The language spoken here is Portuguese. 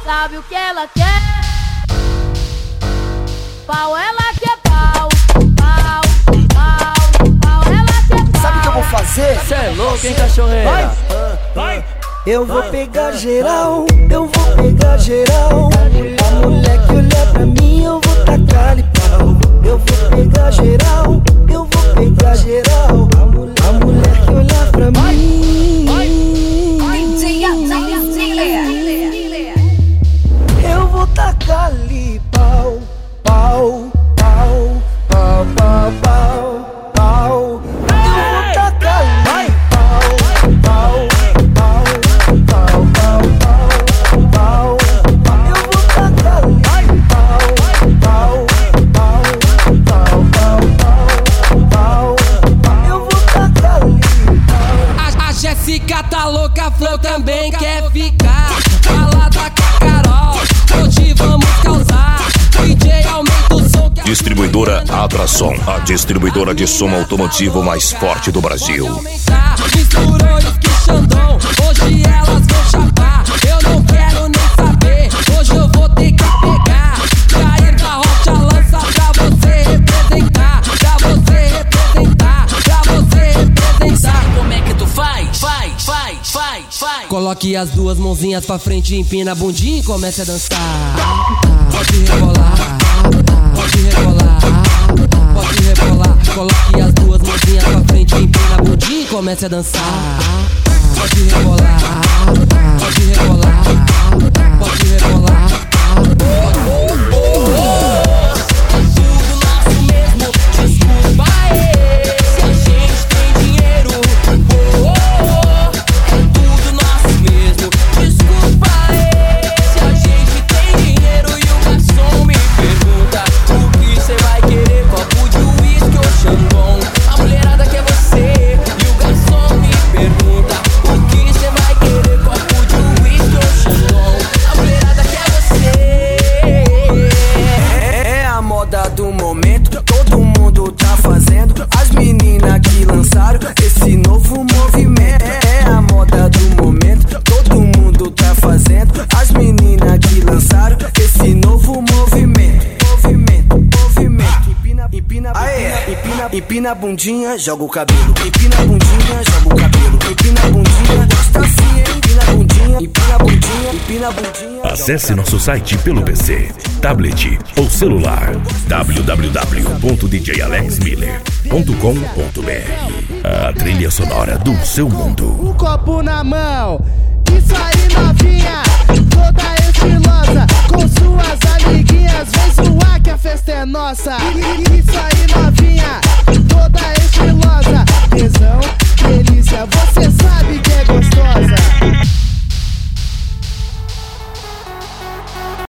sabe o que ela quer? Pau, ela quer pau. Pau, pau, pau, ela quer pau. Sabe o que eu vou fazer? Cê é louco, hein, cachorreira? Vai! Eu vou pegar geral, eu vou pegar geral. A mulher que olhar pra mim, eu vou tacar-lhe pau. Eu vou pegar geral, eu vou pegar geral. A mulher que olhar pra mim, eu vou tacar-lhe pau. Pau, pau, pau, pau, pau, pau. Eu vou tacar-lhe pau, pau, pau, pau, pau, pau, pau. Eu vou tacar-lhe pau, pau, pau, pau, pau, pau, pau. Eu vou tacar-lhe pau. A Jéssica tá louca, a Flor também quer ficar. Balada com a Carol, hoje vamos causar. DJ aumenta o som que Distribuidora Atrason, a distribuidora de som automotivo mais forte do Brasil. Misturou e Xandão, hoje elas vão chapar. Eu não quero nem saber, hoje eu vou ter que pegar. Cair da rocha, lança pra você representar. Pra você representar, pra você representar. Como é que tu faz? Faz. Coloque as duas mãozinhas pra frente, empina a bundinha e comece a dançar. Pode rebolar, pode rebolar, pode rebolar. Coloque as duas mãozinhas pra frente, empina a bundinha e comece a dançar. Pode rebolar, pode rebolar, pode rebolar. Tudo nosso mesmo, desculpa se a gente tem dinheiro. É tudo nosso mesmo, desculpa se a gente tem dinheiro. E o garçom me pergunta o que cê vai querer, copo de uísque ou Xandão. A mulherada quer você e o garçom me pergunta o que cê vai querer, copo de uísque ou Xandão. A mulherada quer você. É a moda do momento, todo mundo tá fazendo. As meninas que lançaram esse novo movimento. É a moda do momento, todo mundo tá fazendo. As meninas que lançaram esse novo movimento. Empina a bundinha, joga o cabelo. Empina a bundinha, joga o cabelo. Empina a bundinha, gosta assim, hein? Empina a bundinha, empina a bundinha, empina a bundinha. Acesse nosso site pelo PC, tablet ou celular www.djalexmiller.com.br. A trilha sonora do seu mundo. Um copo na mão, isso aí novinha, toda estilosa, com suas amiguinhas, vem zoar que a festa é nossa. Isso aí